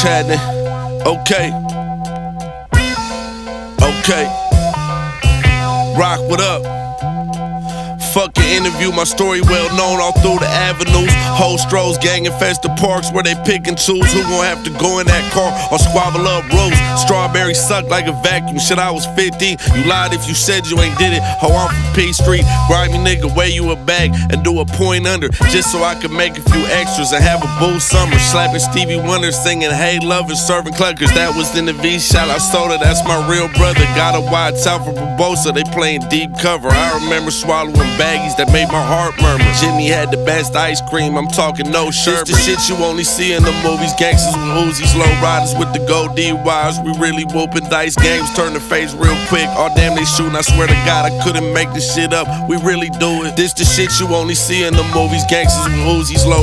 happening? Okay. Rock, what up? Fucking interview, my story well known all through the avenues. Whole strolls, gang infest the parks where they pick and choose who gon' have to go in that car or squabble up roofs. Strawberry suck like a vacuum, shit I was 50. You lied if you said you ain't did it. Ho, I'm from P Street, grimy nigga, weigh you a bag and do a point under, just so I could make a few extras and have a boo summer. Slapping Stevie Wonder, singing Hey Love and serving cluckers. That was in the V shot, I soda, that's my real brother. Got a wide top for Barbosa, they playing deep cover. I remember swallowing baggies that made my heart murmur. Jimmy had the best ice cream, I'm talking no sherbet. This the shit you only see in the movies. Gangsters with Uzis, low riders with the gold DYs. We really whooping dice, games turn the face real quick. Oh damn, they shooting, I swear to God I couldn't make this shit up. We really do it. This the shit you only see in the movies. Gangsters with Uzis, low